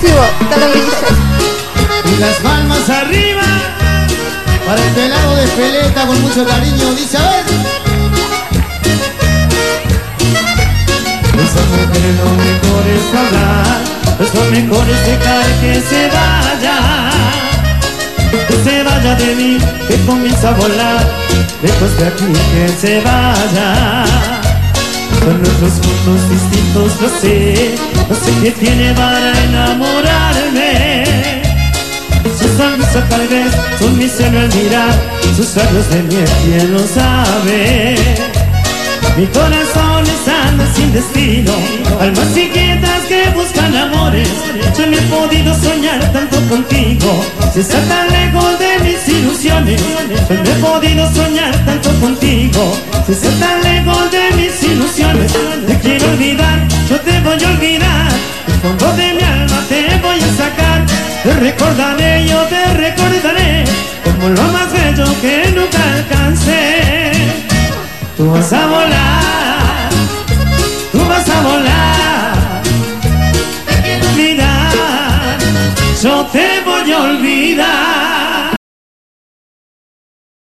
exclusivo, Televisa. Y las palmas arriba para el pelado de Peleta con mucho cariño. Dice, a ver. Esa mujer lo mejor es hablar, lo mejor es dejar que se vaya de mí, que comienza a volar, lejos de aquí, que se vaya. Son nuestros mundos distintos, lo sé, no sé qué tiene para enamorarme. Su sonrisa tal vez, su miseria al mirar, sus labios de miel, ¿quién lo sabe? Mi corazón anda sin destino, almas inquietas que buscan amores. Yo no he podido soñar tanto contigo, si estás tan lejos de mis ilusiones. Yo no he podido soñar tanto contigo, si estás tan lejos de mis ilusiones. Te quiero olvidar, yo te voy a olvidar, del fondo de mi alma te voy a sacar. Te recordaré, yo te recordaré, como lo más bello que nunca alcancé. Tú vas a volar, tú vas a volar. Te quiero olvidar, yo te voy a olvidar.